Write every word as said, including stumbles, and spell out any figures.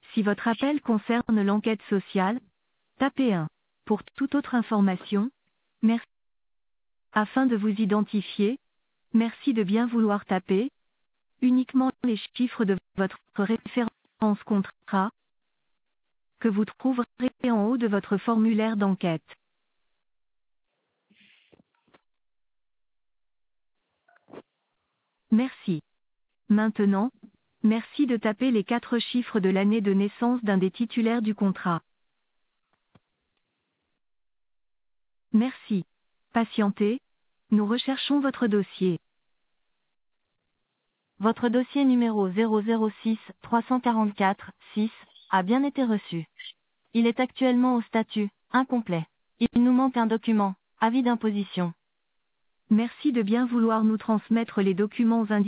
Si votre appel concerne l'enquête sociale, tapez un. Pour toute autre information, merci. Afin de vous identifier, merci de bien vouloir taper uniquement les chiffres de votre référence contrat que vous trouverez en haut de votre formulaire d'enquête. Merci. Maintenant, merci de taper les quatre chiffres de l'année de naissance d'un des titulaires du contrat. Merci. Patientez, nous recherchons votre dossier. Votre dossier numéro zéro zéro six trois cent quarante-quatre six a bien été reçu. Il est actuellement au statut incomplet. Il nous manque un document, avis d'imposition. Merci de bien vouloir nous transmettre les documents indiqués.